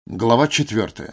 Глава 4.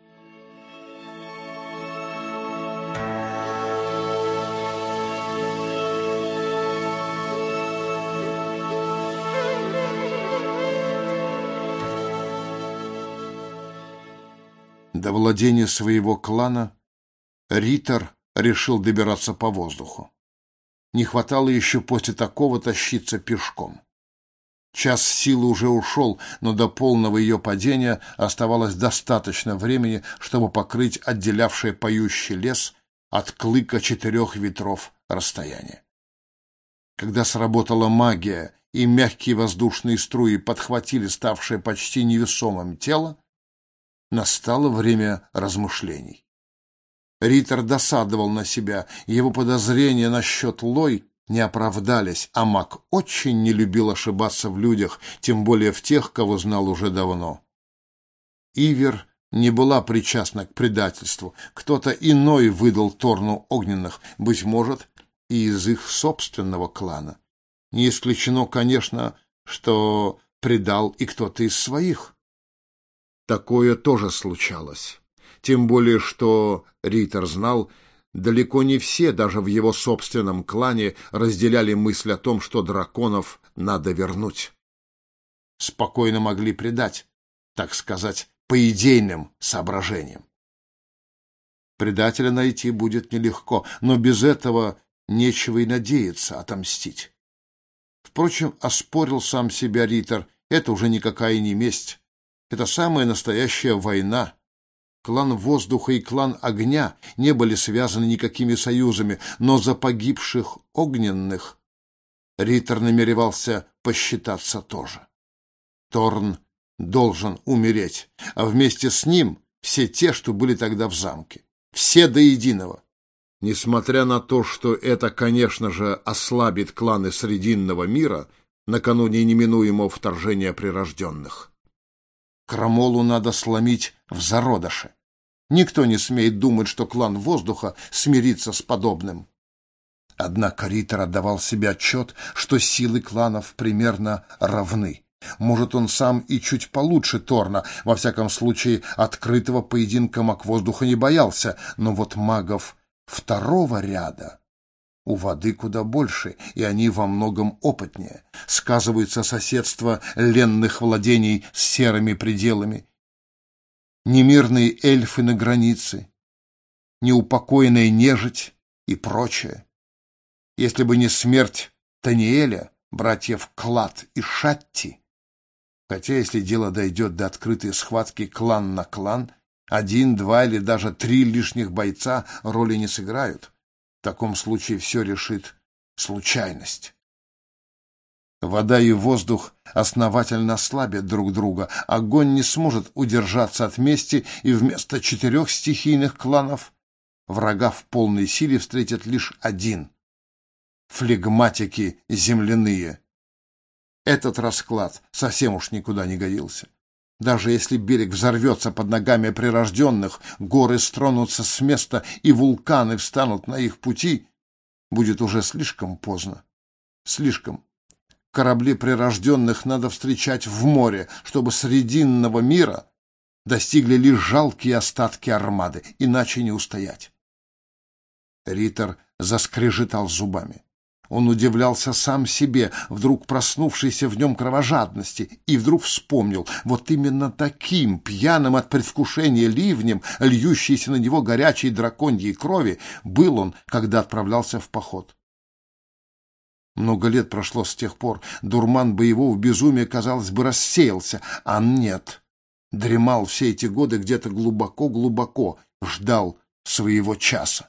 До владения своего клана Риттер решил добираться по воздуху. Не хватало еще после такого тащиться пешком. Час силы уже ушел, но до полного ее падения оставалось достаточно времени, чтобы покрыть отделявший поющий лес от клыка 4 ветров расстояние. Когда сработала магия и мягкие воздушные струи подхватили ставшее почти невесомым тело, настало время размышлений. Риттер досадовал на себя, его подозрения насчет Лой не оправдались, а маг очень не любил ошибаться в людях, тем более в тех, кого знал уже давно. Ивер не была причастна к предательству, кто-то иной выдал Торну огненных, быть может, и из их собственного клана. Не исключено, конечно, что предал и кто-то из своих. Такое тоже случалось, тем более что Риттер знал, далеко не все, даже в его собственном клане, разделяли мысль о том, что драконов надо вернуть. Спокойно могли предать, так сказать, по идейным соображениям. Предателя найти будет нелегко, но без этого нечего и надеяться отомстить. Впрочем, оспорил сам себя Риттер, это уже никакая не месть. Это самая настоящая война. Клан воздуха и клан огня не были связаны никакими союзами, но за погибших огненных Риттер намеревался посчитаться тоже. Торн должен умереть, а вместе с ним все те, что были тогда в замке. Все до единого. Несмотря на то, что это, конечно же, ослабит кланы Срединного мира накануне неминуемого вторжения прирожденных. Крамолу надо сломить в зародыше. Никто не смеет думать, что клан воздуха смирится с подобным. Однако Риттер отдавал себе отчет, что силы кланов примерно равны. Может, он сам и чуть получше Торна, во всяком случае, открытого поединка маг воздуха не боялся, но вот магов второго ряда у воды куда больше, и они во многом опытнее. Сказывается соседство ленных владений с серыми пределами, немирные эльфы на границе, неупокоенная нежить и прочее. Если бы не смерть Таниэля, братьев Клад и Шатти, хотя если дело дойдет до открытой схватки клан на клан, 1, 2 или даже 3 лишних бойца роли не сыграют. В таком случае все решит случайность. Вода и воздух основательно ослабят друг друга. Огонь не сможет удержаться от мести, и вместо 4 стихийных кланов врага в полной силе встретят лишь 1 — флегматики земляные. Этот расклад совсем уж никуда не годился. Даже если берег взорвется под ногами прирожденных, горы стронутся с места и вулканы встанут на их пути, будет уже слишком поздно. Слишком. Корабли прирожденных надо встречать в море, чтобы Срединного мира достигли лишь жалкие остатки армады, иначе не устоять. Риттер заскрежетал зубами. Он удивлялся сам себе, вдруг проснувшейся в нем кровожадности, и вдруг вспомнил, вот именно таким, пьяным от предвкушения ливнем, льющейся на него горячей драконьей крови, был он, когда отправлялся в поход. Много лет прошло с тех пор, дурман боевого безумия, казалось бы, рассеялся, а нет. Дремал все эти годы где-то глубоко-глубоко, ждал своего часа.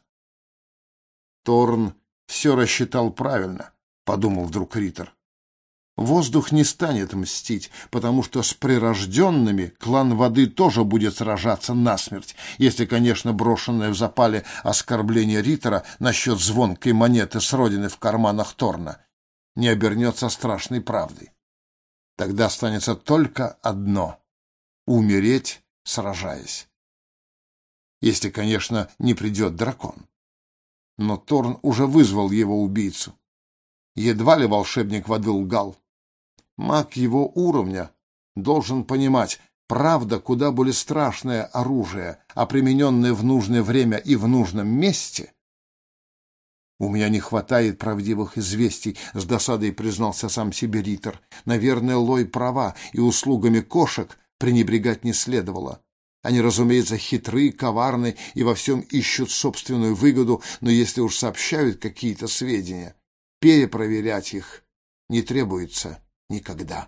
Торн все рассчитал правильно, — подумал вдруг Риттер. Воздух не станет мстить, потому что с прирожденными клан воды тоже будет сражаться насмерть, если, конечно, брошенное в запале оскорбление Риттера насчет звонкой монеты с родины в карманах Торна не обернется страшной правдой. Тогда останется только одно — умереть, сражаясь. Если, конечно, не придет дракон. Но Торн уже вызвал его убийцу. Едва ли волшебник воды лгал. Маг его уровня должен понимать, правда куда более страшное оружие, а примененное в нужное время и в нужном месте. «У меня не хватает правдивых известий», — с досадой признался сам себе Риттер. «Наверное, Лой права, и услугами кошек пренебрегать не следовало. Они, разумеется, хитры, коварны и во всем ищут собственную выгоду, но если уж сообщают какие-то сведения, перепроверять их не требуется никогда».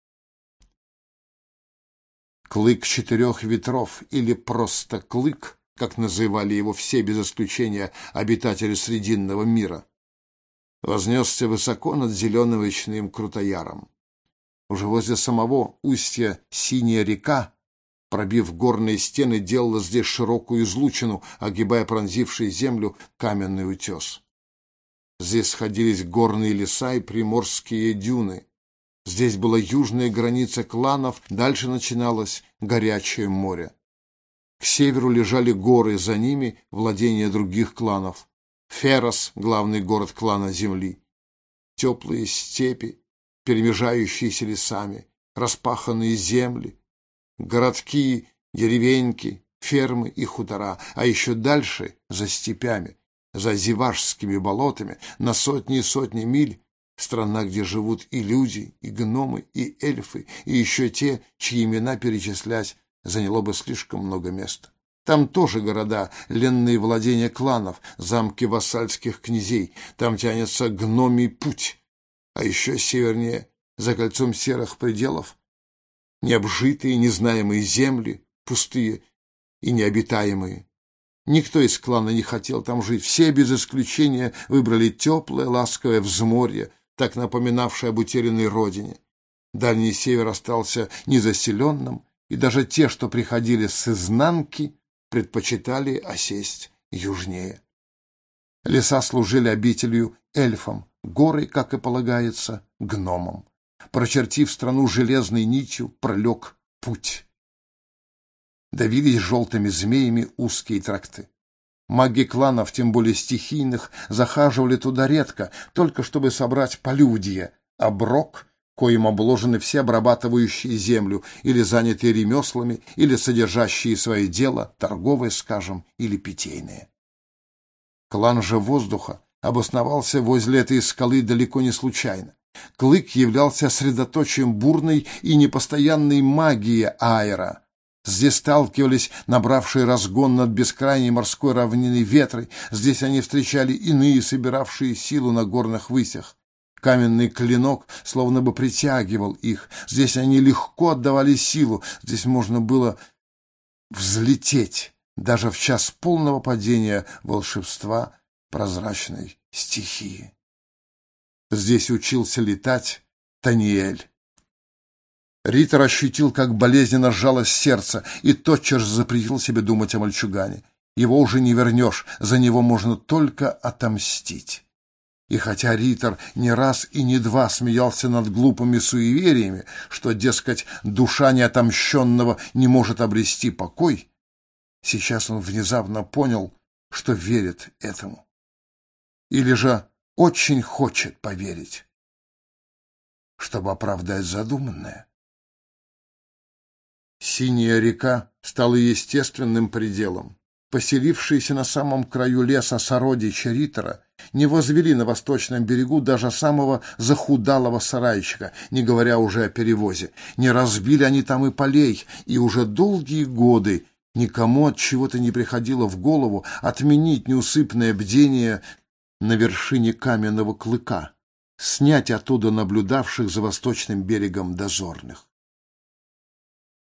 Клык четырех ветров, или просто Клык, как называли его все без исключения обитатели Срединного мира, вознесся высоко над зеленым речным Крутояром. Уже возле самого устья Синяя река, пробив горные стены, делала здесь широкую излучину, огибая пронзивший землю каменный утес. Здесь сходились горные леса и приморские дюны. Здесь была южная граница кланов, дальше начиналось горячее море. К северу лежали горы, за ними владения других кланов. Ферос — главный город клана Земли. Теплые степи, перемежающиеся лесами, распаханные земли, городки, деревеньки, фермы и хутора, а еще дальше, за степями, за Зевашскими болотами, на сотни и сотни миль, страна, где живут и люди, и гномы, и эльфы, и еще те, чьи имена перечислять заняло бы слишком много места. Там тоже города, ленные владения кланов, замки вассальских князей. Там тянется гномий путь. А еще севернее, за кольцом серых пределов, необжитые, незнаемые земли, пустые и необитаемые. Никто из клана не хотел там жить. Все без исключения выбрали теплое, ласковое взморье, так напоминавшее об утерянной родине. Дальний север остался незаселенным, и даже те, что приходили с изнанки, предпочитали осесть южнее. Леса служили обителью эльфам, горы, как и полагается, гномам. Прочертив страну железной нитью, пролег путь. Давились желтыми змеями узкие тракты. Маги кланов, тем более стихийных, захаживали туда редко, только чтобы собрать полюдье, оброк, коим обложены все обрабатывающие землю, или занятые ремеслами, или содержащие свое дело, торговое, скажем, или питейное. Клан же воздуха обосновался возле этой скалы далеко не случайно. Клык являлся средоточием бурной и непостоянной магии Аэра. Здесь сталкивались набравшие разгон над бескрайней морской равниной ветры, здесь они встречали иные, собиравшие силу на горных высях. Каменный клинок словно бы притягивал их. Здесь они легко отдавали силу. Здесь можно было взлететь даже в час полного падения волшебства прозрачной стихии. Здесь учился летать Таниэль. Риттер ощутил, как болезненно сжалось сердце, и тотчас же запретил себе думать о мальчугане. Его уже не вернешь, за него можно только отомстить. И хотя Риттер не раз и не два смеялся над глупыми суевериями, что, дескать, душа неотомщенного не может обрести покой, сейчас он внезапно понял, что верит этому. Или же очень хочет поверить, чтобы оправдать задуманное. Синяя река стала естественным пределом. Поселившиеся на самом краю леса сородичи Риттера не возвели на восточном берегу даже самого захудалого сарайчика, не говоря уже о перевозе. Не разбили они там и полей, и уже долгие годы никому от чего-то не приходило в голову отменить неусыпное бдение на вершине каменного клыка, снять оттуда наблюдавших за восточным берегом дозорных.